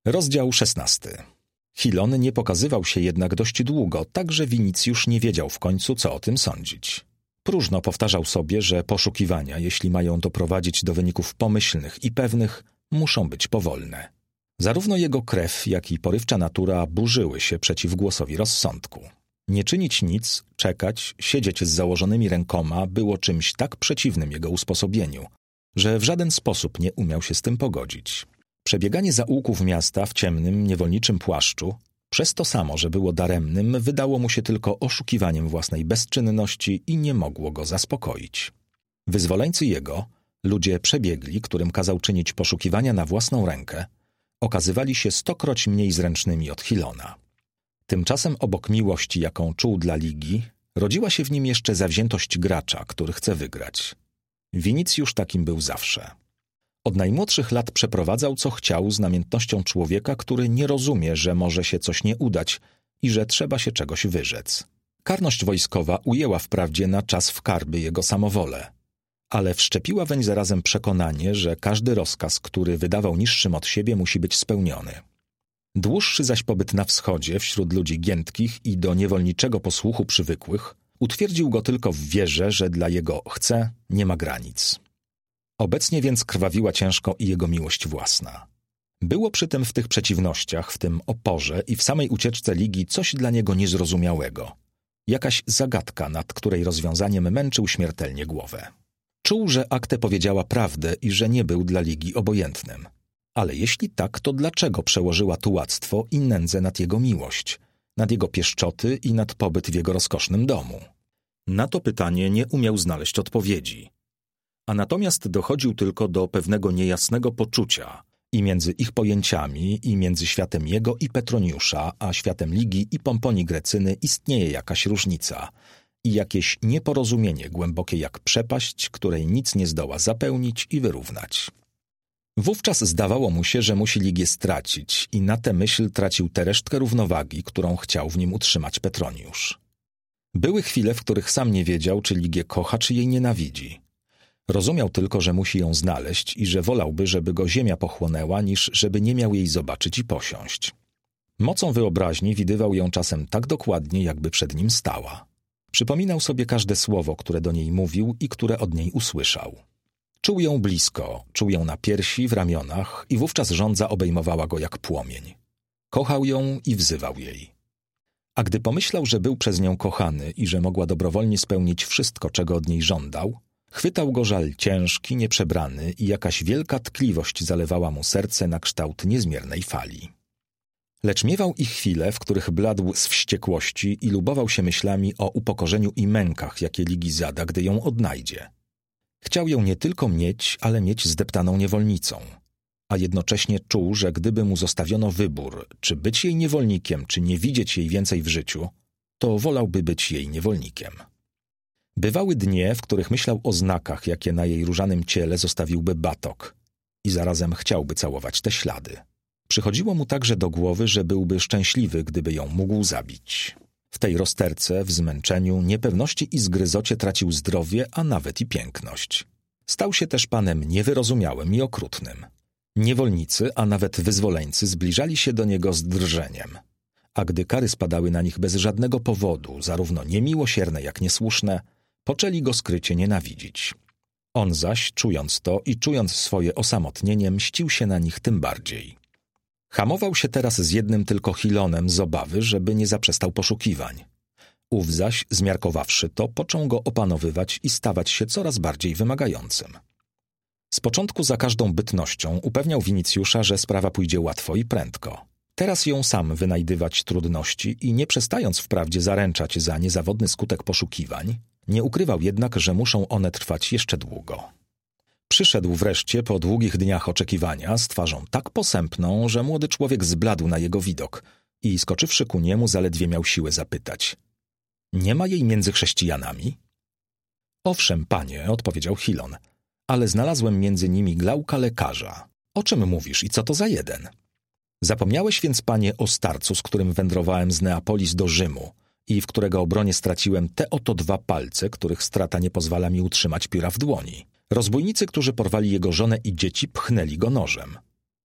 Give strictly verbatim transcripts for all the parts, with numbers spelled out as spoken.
Rozdział szesnasty. Chilon nie pokazywał się jednak dość długo, tak że Winicjusz nie wiedział w końcu, co o tym sądzić. Próżno powtarzał sobie, że poszukiwania, jeśli mają doprowadzić do wyników pomyślnych i pewnych, muszą być powolne. Zarówno jego krew, jak i porywcza natura burzyły się przeciw głosowi rozsądku. Nie czynić nic, czekać, siedzieć z założonymi rękoma było czymś tak przeciwnym jego usposobieniu, że w żaden sposób nie umiał się z tym pogodzić. Przebieganie zaułków miasta w ciemnym, niewolniczym płaszczu, przez to samo, że było daremnym, wydało mu się tylko oszukiwaniem własnej bezczynności i nie mogło go zaspokoić. Wyzwoleńcy jego, ludzie przebiegli, którym kazał czynić poszukiwania na własną rękę, okazywali się stokroć mniej zręcznymi od Chilona. Tymczasem obok miłości, jaką czuł dla Ligi, rodziła się w nim jeszcze zawziętość gracza, który chce wygrać. Winicjusz takim był zawsze. Od najmłodszych lat przeprowadzał, co chciał, z namiętnością człowieka, który nie rozumie, że może się coś nie udać i że trzeba się czegoś wyrzec. Karność wojskowa ujęła wprawdzie na czas w karby jego samowolę, ale wszczepiła weń zarazem przekonanie, że każdy rozkaz, który wydawał niższym od siebie, musi być spełniony. Dłuższy zaś pobyt na wschodzie, wśród ludzi giętkich i do niewolniczego posłuchu przywykłych, utwierdził go tylko w wierze, że dla jego chce nie ma granic. Obecnie więc krwawiła ciężko i jego miłość własna. Było przy tym w tych przeciwnościach, w tym oporze i w samej ucieczce Ligi coś dla niego niezrozumiałego. Jakaś zagadka, nad której rozwiązaniem męczył śmiertelnie głowę. Czuł, że Acte powiedziała prawdę i że nie był dla Ligi obojętnym. Ale jeśli tak, to dlaczego przełożyła tułactwo i nędzę nad jego miłość, nad jego pieszczoty i nad pobyt w jego rozkosznym domu? Na to pytanie nie umiał znaleźć odpowiedzi. A natomiast dochodził tylko do pewnego niejasnego poczucia i między ich pojęciami, i między światem jego i Petroniusza, a światem Ligi i Pomponii Grecyny istnieje jakaś różnica i jakieś nieporozumienie głębokie jak przepaść, której nic nie zdoła zapełnić i wyrównać. Wówczas zdawało mu się, że musi Ligię stracić i na tę myśl tracił tę resztkę równowagi, którą chciał w nim utrzymać Petroniusz. Były chwile, w których sam nie wiedział, czy Ligię kocha, czy jej nienawidzi. Rozumiał tylko, że musi ją znaleźć i że wolałby, żeby go ziemia pochłonęła, niż żeby nie miał jej zobaczyć i posiąść. Mocą wyobraźni widywał ją czasem tak dokładnie, jakby przed nim stała. Przypominał sobie każde słowo, które do niej mówił i które od niej usłyszał. Czuł ją blisko, czuł ją na piersi, w ramionach i wówczas żądza obejmowała go jak płomień. Kochał ją i wzywał jej. A gdy pomyślał, że był przez nią kochany i że mogła dobrowolnie spełnić wszystko, czego od niej żądał, chwytał go żal ciężki, nieprzebrany i jakaś wielka tkliwość zalewała mu serce na kształt niezmiernej fali. Lecz miewał i chwile, w których bladł z wściekłości i lubował się myślami o upokorzeniu i mękach, jakie Ligi zada, gdy ją odnajdzie. Chciał ją nie tylko mieć, ale mieć zdeptaną niewolnicą, a jednocześnie czuł, że gdyby mu zostawiono wybór, czy być jej niewolnikiem, czy nie widzieć jej więcej w życiu, to wolałby być jej niewolnikiem. Bywały dnie, w których myślał o znakach, jakie na jej różanym ciele zostawiłby batok i zarazem chciałby całować te ślady. Przychodziło mu także do głowy, że byłby szczęśliwy, gdyby ją mógł zabić. W tej rozterce, w zmęczeniu, niepewności i zgryzocie tracił zdrowie, a nawet i piękność. Stał się też panem niewyrozumiałym i okrutnym. Niewolnicy, a nawet wyzwoleńcy zbliżali się do niego z drżeniem. A gdy kary spadały na nich bez żadnego powodu, zarówno niemiłosierne jak niesłuszne, poczęli go skrycie nienawidzić. On zaś, czując to i czując swoje osamotnienie, mścił się na nich tym bardziej. Hamował się teraz z jednym tylko Chilonem z obawy, żeby nie zaprzestał poszukiwań. Ów zaś, zmiarkowawszy to, począł go opanowywać i stawać się coraz bardziej wymagającym. Z początku za każdą bytnością upewniał Winicjusza, że sprawa pójdzie łatwo i prędko. Teraz ją sam wynajdywać trudności i nie przestając wprawdzie zaręczać za niezawodny skutek poszukiwań, nie ukrywał jednak, że muszą one trwać jeszcze długo. Przyszedł wreszcie po długich dniach oczekiwania z twarzą tak posępną, że młody człowiek zbladł na jego widok i skoczywszy ku niemu zaledwie miał siłę zapytać: nie ma jej między chrześcijanami? Owszem, panie, odpowiedział Chilon, ale znalazłem między nimi Glauka lekarza. O czym mówisz i co to za jeden? Zapomniałeś więc, panie, o starcu, z którym wędrowałem z Neapolis do Rzymu i w którego obronie straciłem te oto dwa palce, których strata nie pozwala mi utrzymać pióra w dłoni. Rozbójnicy, którzy porwali jego żonę i dzieci, pchnęli go nożem.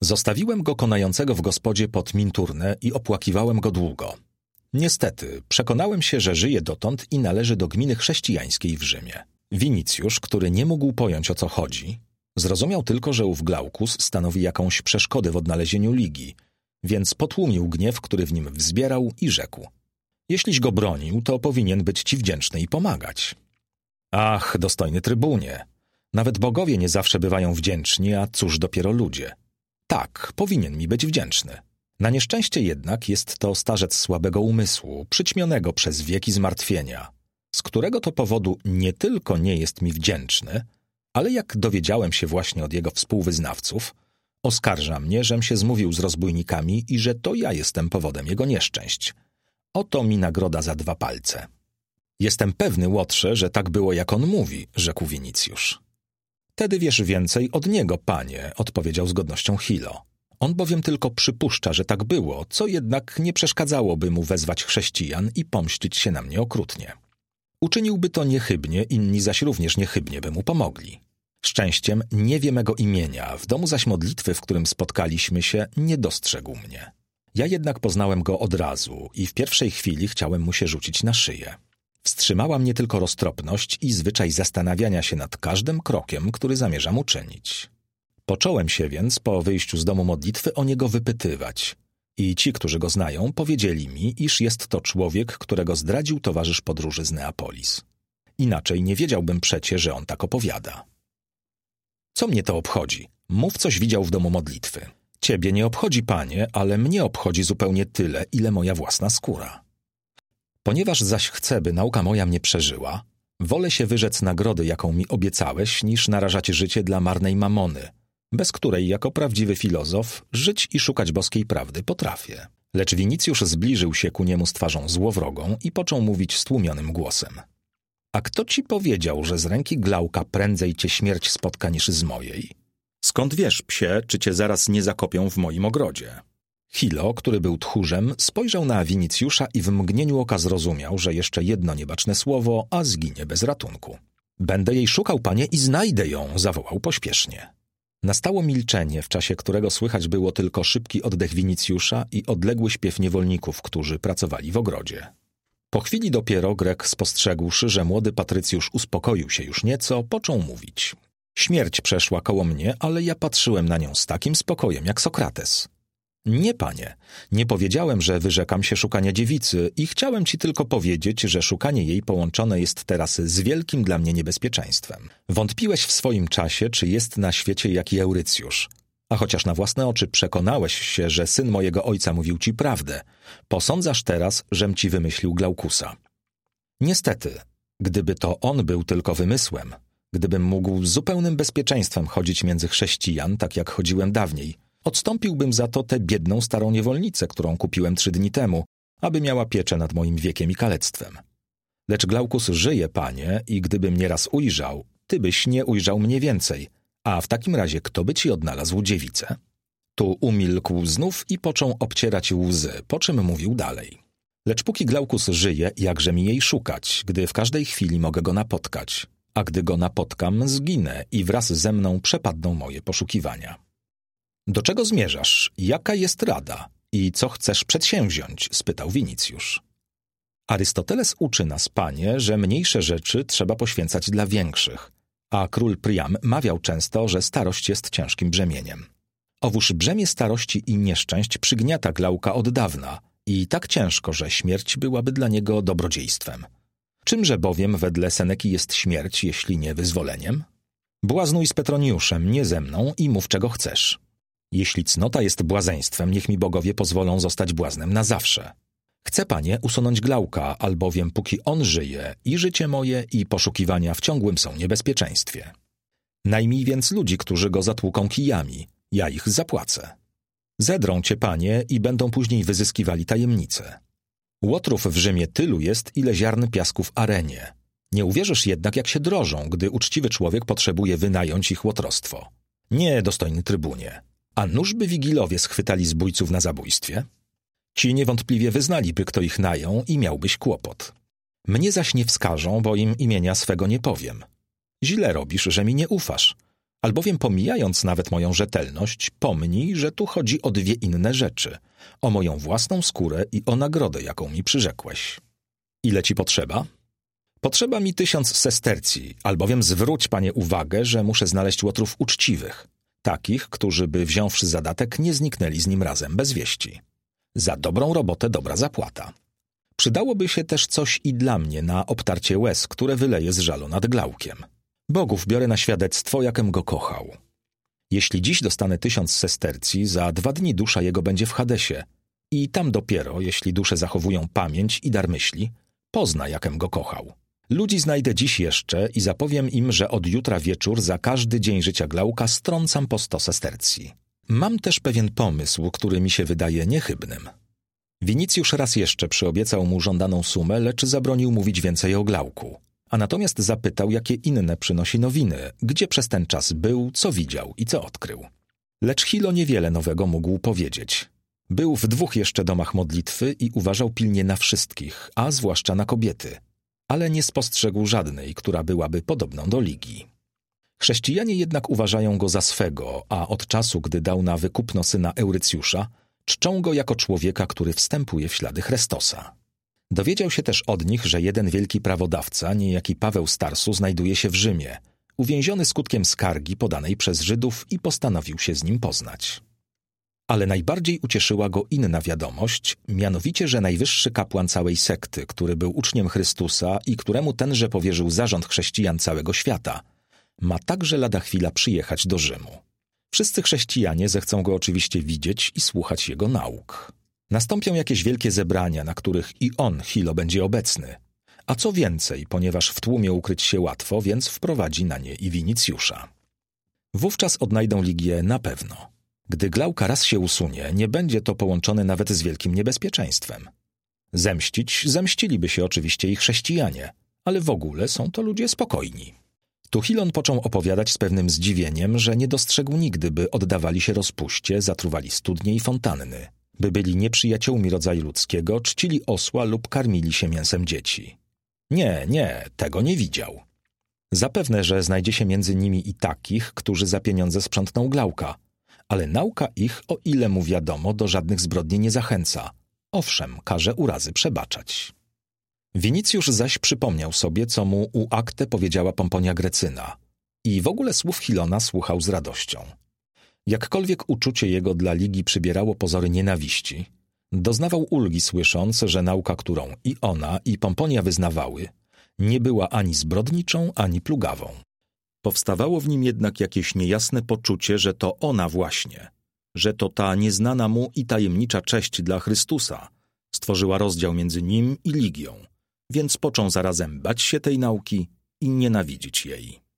Zostawiłem go konającego w gospodzie pod Minturnę i opłakiwałem go długo. Niestety, przekonałem się, że żyje dotąd i należy do gminy chrześcijańskiej w Rzymie. Winicjusz, który nie mógł pojąć, o co chodzi, zrozumiał tylko, że ów Glaukus stanowi jakąś przeszkodę w odnalezieniu ligi, więc potłumił gniew, który w nim wzbierał i rzekł: jeśliś go bronił, to powinien być ci wdzięczny i pomagać. Ach, dostojny trybunie, nawet bogowie nie zawsze bywają wdzięczni, a cóż dopiero ludzie. Tak, powinien mi być wdzięczny. Na nieszczęście jednak jest to starzec słabego umysłu, przyćmionego przez wieki zmartwienia, z którego to powodu nie tylko nie jest mi wdzięczny, ale jak dowiedziałem się właśnie od jego współwyznawców, oskarża mnie, żem się zmówił z rozbójnikami i że to ja jestem powodem jego nieszczęść. Oto mi nagroda za dwa palce. Jestem pewny, łotrze, że tak było, jak on mówi, rzekł Winicjusz. Tedy wiesz więcej od niego, panie, odpowiedział z godnością Chilo. On bowiem tylko przypuszcza, że tak było, co jednak nie przeszkadzałoby mu wezwać chrześcijan i pomścić się na mnie okrutnie. Uczyniłby to niechybnie, inni zaś również niechybnie by mu pomogli. Szczęściem nie wie mego imienia, w domu zaś modlitwy, w którym spotkaliśmy się, nie dostrzegł mnie. Ja jednak poznałem go od razu i w pierwszej chwili chciałem mu się rzucić na szyję. Wstrzymała mnie tylko roztropność i zwyczaj zastanawiania się nad każdym krokiem, który zamierzam uczynić. Począłem się więc po wyjściu z domu modlitwy o niego wypytywać i ci, którzy go znają, powiedzieli mi, iż jest to człowiek, którego zdradził towarzysz podróży z Neapolis. Inaczej nie wiedziałbym przecie, że on tak opowiada. Co mnie to obchodzi? Mów, coś widział w domu modlitwy. Ciebie nie obchodzi, panie, ale mnie obchodzi zupełnie tyle, ile moja własna skóra. Ponieważ zaś chcę, by nauka moja mnie przeżyła, wolę się wyrzec nagrody, jaką mi obiecałeś, niż narażać życie dla marnej mamony, bez której jako prawdziwy filozof żyć i szukać boskiej prawdy potrafię. Lecz Winicjusz zbliżył się ku niemu z twarzą złowrogą i począł mówić stłumionym głosem. A kto ci powiedział, że z ręki Glauka prędzej cię śmierć spotka niż z mojej? Skąd wiesz, psie, czy cię zaraz nie zakopią w moim ogrodzie? Chilo, który był tchórzem, spojrzał na Winicjusza i w mgnieniu oka zrozumiał, że jeszcze jedno niebaczne słowo, a zginie bez ratunku. Będę jej szukał, panie, i znajdę ją, zawołał pośpiesznie. Nastało milczenie, w czasie którego słychać było tylko szybki oddech Winicjusza i odległy śpiew niewolników, którzy pracowali w ogrodzie. Po chwili dopiero Grek, spostrzegłszy, że młody Patrycjusz uspokoił się już nieco, począł mówić. Śmierć przeszła koło mnie, ale ja patrzyłem na nią z takim spokojem jak Sokrates. Nie, panie, nie powiedziałem, że wyrzekam się szukania dziewicy i chciałem ci tylko powiedzieć, że szukanie jej połączone jest teraz z wielkim dla mnie niebezpieczeństwem. Wątpiłeś w swoim czasie, czy jest na świecie jaki Eurycjusz. A chociaż na własne oczy przekonałeś się, że syn mojego ojca mówił ci prawdę, posądzasz teraz, żem ci wymyślił Glaukusa. Niestety, gdyby to on był tylko wymysłem, gdybym mógł z zupełnym bezpieczeństwem chodzić między chrześcijan, tak jak chodziłem dawniej, odstąpiłbym za to tę biedną starą niewolnicę, którą kupiłem trzy dni temu, aby miała pieczę nad moim wiekiem i kalectwem. Lecz Glaukus żyje, panie, i gdyby mnie raz ujrzał, ty byś nie ujrzał mnie więcej. A w takim razie kto by ci odnalazł dziewicę? Tu umilkł znów i począł obcierać łzy, po czym mówił dalej. Lecz póki Glaukus żyje, jakże mi jej szukać, gdy w każdej chwili mogę go napotkać, a gdy go napotkam, zginę i wraz ze mną przepadną moje poszukiwania. Do czego zmierzasz? Jaka jest rada? I co chcesz przedsięwziąć? Spytał Winicjusz. Arystoteles uczy nas, panie, że mniejsze rzeczy trzeba poświęcać dla większych, a król Priam mawiał często, że starość jest ciężkim brzemieniem. Owóż brzemię starości i nieszczęść przygniata Glauka od dawna i tak ciężko, że śmierć byłaby dla niego dobrodziejstwem. Czymże bowiem wedle Seneki jest śmierć, jeśli nie wyzwoleniem? Błaznuj z Petroniuszem, nie ze mną i mów czego chcesz. Jeśli cnota jest błazeństwem, niech mi bogowie pozwolą zostać błaznem na zawsze. Chcę, panie, usunąć Glauka, albowiem póki on żyje, i życie moje, i poszukiwania w ciągłym są niebezpieczeństwie. Najmij więc ludzi, którzy go zatłuką kijami, ja ich zapłacę. Zedrą cię, panie, i będą później wyzyskiwali tajemnice. Łotrów w Rzymie tylu jest, ile ziarn piasku w arenie. Nie uwierzysz jednak, jak się drożą, gdy uczciwy człowiek potrzebuje wynająć ich łotrostwo. Nie, dostojny trybunie. A nużby wigilowie schwytali zbójców na zabójstwie? Ci niewątpliwie wyznaliby, kto ich najął i miałbyś kłopot. Mnie zaś nie wskażą, bo im imienia swego nie powiem. Źle robisz, że mi nie ufasz. Albowiem pomijając nawet moją rzetelność, pomnij, że tu chodzi o dwie inne rzeczy. O moją własną skórę i o nagrodę, jaką mi przyrzekłeś. Ile ci potrzeba? Potrzeba mi tysiąc sestercji, albowiem zwróć, panie, uwagę, że muszę znaleźć łotrów uczciwych. Takich, którzy by wziąwszy zadatek, nie zniknęli z nim razem bez wieści. Za dobrą robotę dobra zapłata. Przydałoby się też coś i dla mnie na obtarcie łez, które wyleję z żalu nad Glaukiem. Bogów biorę na świadectwo, jakem go kochał. Jeśli dziś dostanę tysiąc sestercji, za dwa dni dusza jego będzie w Hadesie i tam dopiero, jeśli dusze zachowują pamięć i dar myśli, pozna, jakem go kochał. Ludzi znajdę dziś jeszcze i zapowiem im, że od jutra wieczór za każdy dzień życia Glauka strącam po sto sestercji. Mam też pewien pomysł, który mi się wydaje niechybnym. Winicjusz raz jeszcze przyobiecał mu żądaną sumę, lecz zabronił mówić więcej o Glauku. A natomiast zapytał, jakie inne przynosi nowiny, gdzie przez ten czas był, co widział i co odkrył. Lecz Chilo niewiele nowego mógł powiedzieć. Był w dwóch jeszcze domach modlitwy i uważał pilnie na wszystkich, a zwłaszcza na kobiety, ale nie spostrzegł żadnej, która byłaby podobną do Ligii. Chrześcijanie jednak uważają go za swego, a od czasu, gdy dał na wykupno syna Eurycjusza, czczą go jako człowieka, który wstępuje w ślady Chrystosa. Dowiedział się też od nich, że jeden wielki prawodawca, niejaki Paweł z Tarsu, znajduje się w Rzymie, uwięziony skutkiem skargi podanej przez Żydów i postanowił się z nim poznać. Ale najbardziej ucieszyła go inna wiadomość, mianowicie, że najwyższy kapłan całej sekty, który był uczniem Chrystusa i któremu tenże powierzył zarząd chrześcijan całego świata, ma także lada chwila przyjechać do Rzymu. Wszyscy chrześcijanie zechcą go oczywiście widzieć i słuchać jego nauk. Nastąpią jakieś wielkie zebrania, na których i on, Chilo, będzie obecny. A co więcej, ponieważ w tłumie ukryć się łatwo, więc wprowadzi na nie i Winicjusza. Wówczas odnajdą Ligię na pewno. Gdy Glauka raz się usunie, nie będzie to połączone nawet z wielkim niebezpieczeństwem. Zemścić zemściliby się oczywiście i chrześcijanie, ale w ogóle są to ludzie spokojni. Tu Chilon począł opowiadać z pewnym zdziwieniem, że nie dostrzegł nigdy, by oddawali się rozpuście, zatruwali studnie i fontanny, by byli nieprzyjaciółmi rodzaju ludzkiego, czcili osła lub karmili się mięsem dzieci. Nie, nie, tego nie widział. Zapewne, że znajdzie się między nimi i takich, którzy za pieniądze sprzątną Glauka, ale nauka ich, o ile mu wiadomo, do żadnych zbrodni nie zachęca. Owszem, każe urazy przebaczać. Winicjusz zaś przypomniał sobie, co mu u Akte powiedziała Pomponia Grecyna i w ogóle słów Chilona słuchał z radością. Jakkolwiek uczucie jego dla Ligii przybierało pozory nienawiści, doznawał ulgi słysząc, że nauka, którą i ona, i Pomponia wyznawały, nie była ani zbrodniczą, ani plugawą. Powstawało w nim jednak jakieś niejasne poczucie, że to ona właśnie, że to ta nieznana mu i tajemnicza cześć dla Chrystusa stworzyła rozdział między nim i Ligią, więc począł zarazem bać się tej nauki i nienawidzić jej.